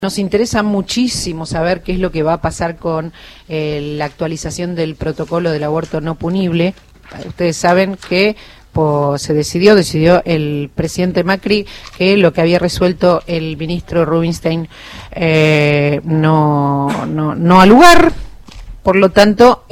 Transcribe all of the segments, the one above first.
Nos interesa muchísimo saber qué es lo que va a pasar con la actualización del protocolo del aborto no punible. Ustedes saben que se decidió el presidente Macri que lo que había resuelto el ministro Rubinstein no ha lugar. Por lo tanto,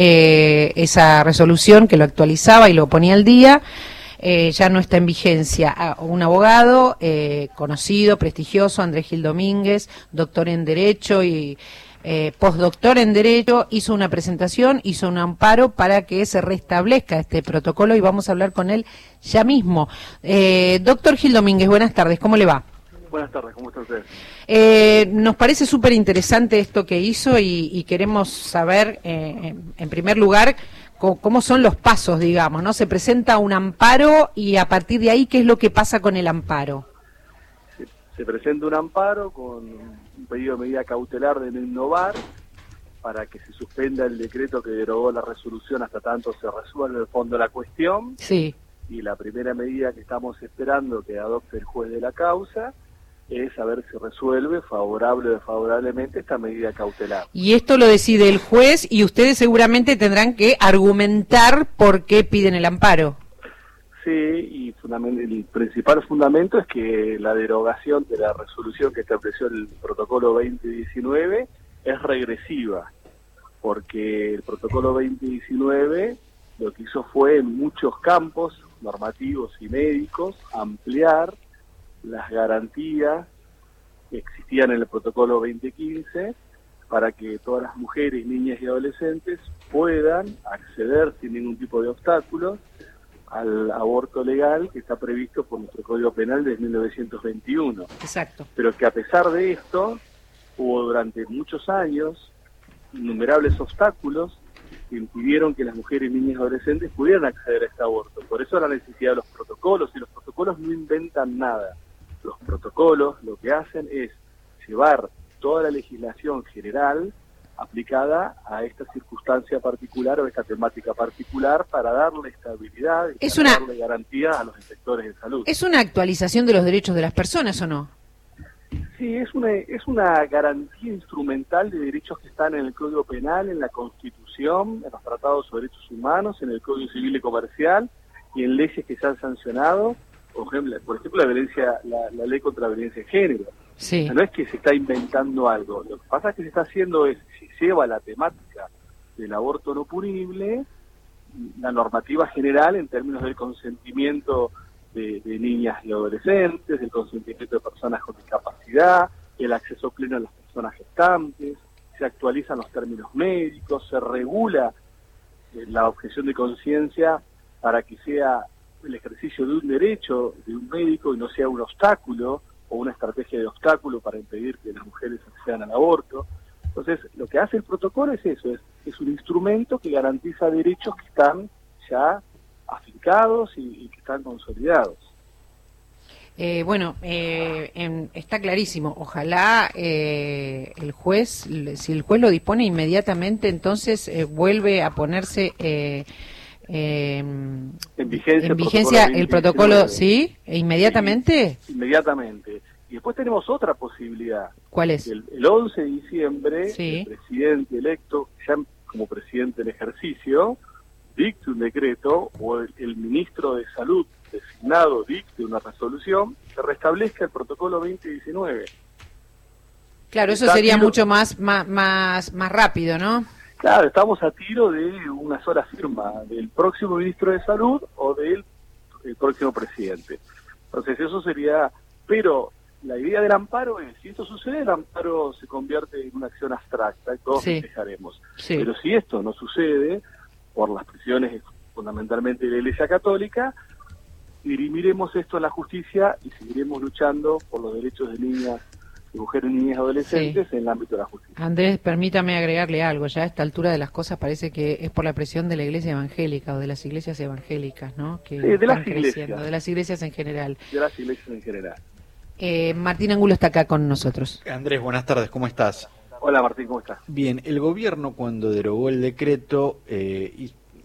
esa resolución que lo actualizaba y lo ponía al día ya no está en vigencia. Un abogado conocido, prestigioso, Andrés Gil Domínguez, doctor en Derecho y postdoctor en Derecho, hizo una presentación, hizo un amparo para que se restablezca este protocolo y vamos a hablar con él ya mismo. Doctor Gil Domínguez, buenas tardes, ¿cómo le va? Buenas tardes, ¿cómo está usted? Nos parece súper interesante esto que hizo y queremos saber, en primer lugar, cómo son los pasos, digamos, ¿no? Se presenta un amparo y a partir de ahí, ¿qué es lo que pasa con el amparo? Se presenta un amparo con un pedido de medida cautelar de no innovar para que se suspenda el decreto que derogó la resolución hasta tanto se resuelve el fondo de la cuestión. Sí. Y la primera medida que estamos esperando que adopte el juez de la causa es saber si resuelve favorable o desfavorablemente esta medida cautelar. Y esto lo decide el juez y ustedes seguramente tendrán que argumentar por qué piden el amparo. Sí, y el principal fundamento es que la derogación de la resolución que estableció el protocolo 2019 es regresiva, porque el protocolo 2019 lo que hizo fue en muchos campos normativos y médicos ampliar las garantías que existían en el protocolo 2015 para que todas las mujeres, niñas y adolescentes puedan acceder sin ningún tipo de obstáculos al aborto legal que está previsto por nuestro Código Penal de 1921. Exacto. Pero que a pesar de esto, hubo durante muchos años innumerables obstáculos que impidieron que las mujeres, niñas y adolescentes pudieran acceder a este aborto. Por eso la necesidad de los protocolos, y los protocolos no inventan nada. Los protocolos lo que hacen es llevar toda la legislación general aplicada a esta circunstancia particular o esta temática particular para darle estabilidad y darle garantía a los inspectores de salud. ¿Es una actualización de los derechos de las personas o no? Sí, es una garantía instrumental de derechos que están en el Código Penal, en la Constitución, en los tratados sobre derechos humanos, en el Código Civil y Comercial y en leyes que se han sancionado, por ejemplo la ley contra la violencia de género. Sí. O sea, no es que se está inventando algo, lo que pasa es que se está haciendo es, se lleva la temática del aborto no punible, la normativa general en términos del consentimiento de niñas y adolescentes, del consentimiento de personas con discapacidad, el acceso pleno a las personas gestantes, se actualizan los términos médicos, se regula la objeción de conciencia para que sea el ejercicio de un derecho de un médico y no sea un obstáculo o una estrategia de obstáculo para impedir que las mujeres accedan al aborto. Entonces, lo que hace el protocolo es eso, es un instrumento que garantiza derechos que están ya afincados y que están consolidados. Está clarísimo. Ojalá el juez, si el juez lo dispone inmediatamente, entonces vuelve a ponerse en vigencia el protocolo, ¿sí? ¿Inmediatamente? Sí, inmediatamente. Y después tenemos otra posibilidad. ¿Cuál es? El 11 de diciembre, sí, el presidente electo, ya como presidente del ejercicio, dicte un decreto, o el ministro de Salud designado dicte una resolución que restablezca el protocolo 2019. Claro, eso sería mucho más rápido, ¿no? Claro, estamos a tiro de una sola firma, del próximo ministro de Salud o del próximo presidente. Entonces eso sería, pero la idea del amparo es, si esto sucede, el amparo se convierte en una acción abstracta y todos festejaremos. Sí. Pero si esto no sucede, por las presiones fundamentalmente de la Iglesia Católica, dirimiremos esto a la justicia y seguiremos luchando por los derechos de niñas, de mujeres, niñas y adolescentes en el ámbito de la justicia. Andrés, permítame agregarle algo. Ya a esta altura de las cosas parece que es por la presión de la Iglesia evangélica o de las iglesias evangélicas, ¿no? Que de las iglesias. De las iglesias en general. De las iglesias en general. Martín Angulo está acá con nosotros. Andrés, buenas tardes, ¿cómo estás? Hola Martín, ¿cómo estás? Bien, el gobierno cuando derogó el decreto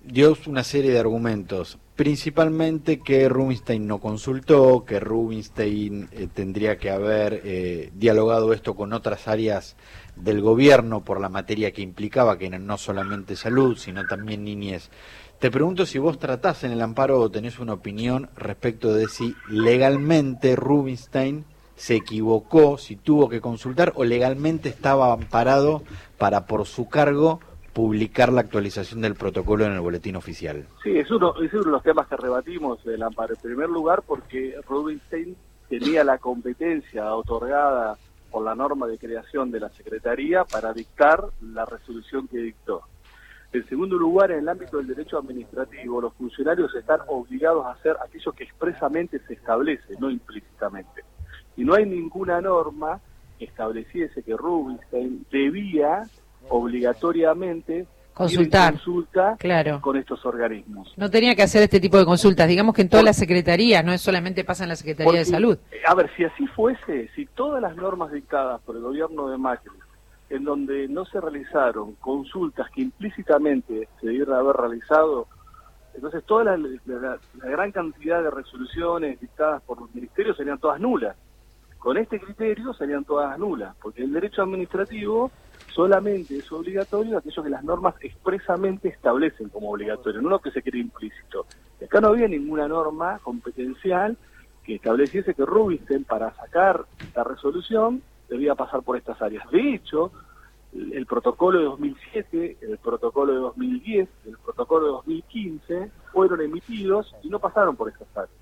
dio una serie de argumentos, principalmente que Rubinstein no consultó, que Rubinstein tendría que haber dialogado esto con otras áreas del gobierno por la materia que implicaba, que no solamente salud, sino también niñez. Te pregunto si vos tratás en el amparo o tenés una opinión respecto de si legalmente Rubinstein se equivocó, si tuvo que consultar o legalmente estaba amparado para por su cargo publicar la actualización del protocolo en el boletín oficial. Sí, es uno de los temas que rebatimos del amparo. En primer lugar, porque Rubinstein tenía la competencia otorgada por la norma de creación de la Secretaría para dictar la resolución que dictó. En segundo lugar, en el ámbito del derecho administrativo, los funcionarios están obligados a hacer aquello que expresamente se establece, no implícitamente. Y no hay ninguna norma que estableciese que Rubinstein debía obligatoriamente consultar, consulta claro, con estos organismos. No tenía que hacer este tipo de consultas, digamos que en todas las secretarías, no solamente pasa en la Secretaría de Salud. A ver, si así fuese, si todas las normas dictadas por el gobierno de Macri, en donde no se realizaron consultas que implícitamente se debieron haber realizado, entonces toda la gran cantidad de resoluciones dictadas por los ministerios serían todas nulas. Con este criterio serían todas nulas, porque el derecho administrativo solamente es obligatorio aquello que las normas expresamente establecen como obligatorio, no lo que se cree implícito. Y acá no había ninguna norma competencial que estableciese que Rubinstein, para sacar la resolución, debía pasar por estas áreas. De hecho, el protocolo de 2007, el protocolo de 2010, el protocolo de 2015 fueron emitidos y no pasaron por estas áreas.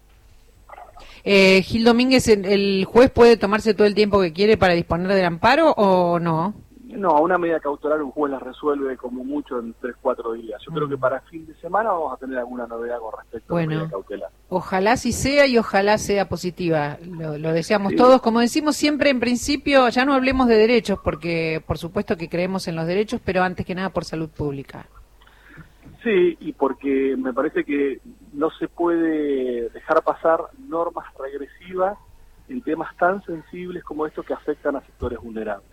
Gil Domínguez, ¿el juez puede tomarse todo el tiempo que quiere para disponer del amparo o no? No, una medida cautelar un juez la resuelve como mucho en 3-4 días. Yo creo que para fin de semana vamos a tener alguna novedad con respecto a la medida cautelar. Ojalá sí sea y ojalá sea positiva. Lo deseamos todos. Como decimos siempre, en principio, ya no hablemos de derechos, porque por supuesto que creemos en los derechos, pero antes que nada por salud pública. Sí, y porque me parece que no se puede dejar pasar normas regresivas en temas tan sensibles como estos que afectan a sectores vulnerables.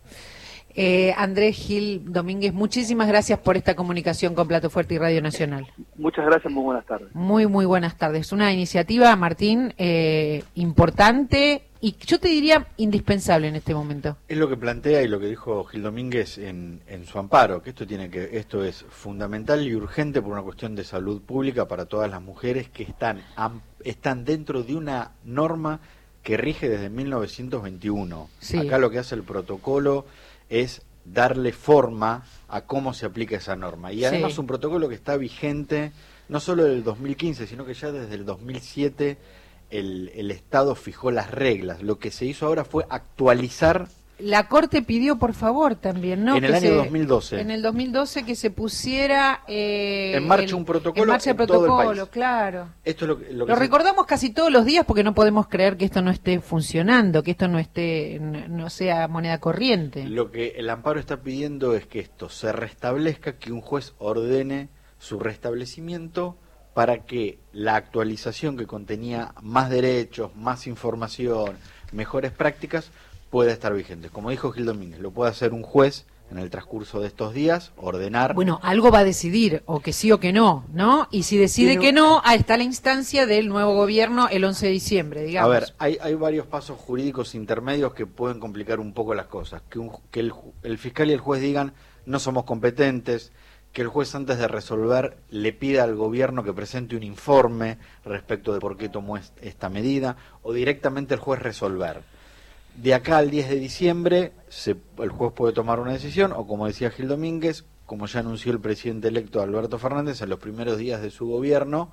Andrés Gil Domínguez, muchísimas gracias por esta comunicación con Plato Fuerte y Radio Nacional. Muchas gracias, muy buenas tardes. Muy buenas tardes. Una iniciativa, Martín, importante y yo te diría indispensable en este momento. Es lo que plantea y lo que dijo Gil Domínguez en su amparo, que esto es fundamental y urgente por una cuestión de salud pública para todas las mujeres que están dentro de una norma que rige desde 1921. Sí. Acá lo que hace el protocolo es darle forma a cómo se aplica esa norma. Y además un protocolo que está vigente no solo del 2015, sino que ya desde el 2007 el Estado fijó las reglas. Lo que se hizo ahora fue actualizar. La Corte pidió, por favor, también, ¿no? En el año 2012. En el 2012 que se pusiera en marcha un protocolo en marcha el protocolo, todo el país. Claro. Esto es lo que recordamos casi todos los días porque no podemos creer que esto no esté funcionando, que esto no sea moneda corriente. Lo que el amparo está pidiendo es que esto se restablezca, que un juez ordene su restablecimiento para que la actualización que contenía más derechos, más información, mejores prácticas pueda estar vigente. Como dijo Gil Domínguez, lo puede hacer un juez en el transcurso de estos días, ordenar. Bueno, algo va a decidir, o que sí o que no, ¿no? Y si decide que no, ahí está la instancia del nuevo gobierno el 11 de diciembre, digamos. A ver, hay varios pasos jurídicos intermedios que pueden complicar un poco las cosas. Que el fiscal y el juez digan, no somos competentes, que el juez antes de resolver le pida al gobierno que presente un informe respecto de por qué tomó esta medida, o directamente el juez resolver. De acá al 10 de diciembre el juez puede tomar una decisión, o como decía Gil Domínguez, como ya anunció el presidente electo Alberto Fernández, en los primeros días de su gobierno,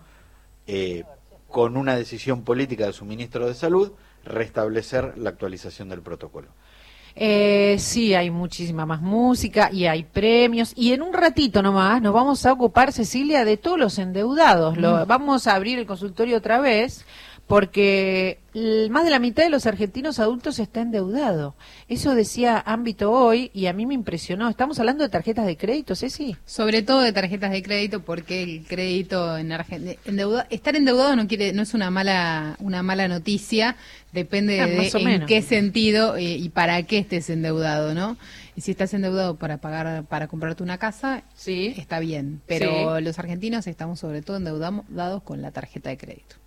con una decisión política de su ministro de Salud, restablecer la actualización del protocolo. Sí, hay muchísima más música y hay premios, y en un ratito nomás nos vamos a ocupar, Cecilia, de todos los endeudados. Vamos a abrir el consultorio otra vez, porque más de la mitad de los argentinos adultos está endeudado. Eso decía Ámbito hoy y a mí me impresionó. Estamos hablando de tarjetas de crédito, Ceci. Sobre todo de tarjetas de crédito, porque el crédito en Argentina, estar endeudado no es una mala noticia, depende de en qué sentido y para qué estés endeudado, ¿no? Y si estás endeudado para comprarte una casa, sí, está bien, pero los argentinos estamos sobre todo endeudados con la tarjeta de crédito.